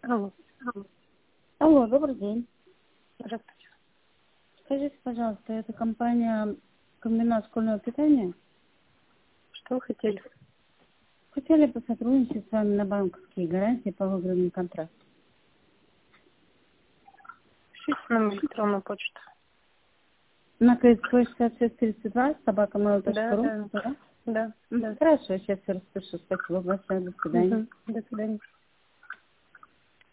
Алло. Алло, добрый день. Здравствуйте. Скажите, пожалуйста, это компания комбинат школьного питания? Что вы хотели? Хотели бы сотрудничать с вами на банковские гарантии по выигранным контрактам. Пишите нам электронную почту. На КСП 6632 собакамейл.ру. Да. Хорошо, сейчас я распишу. Спасибо большое. До свидания. До свидания.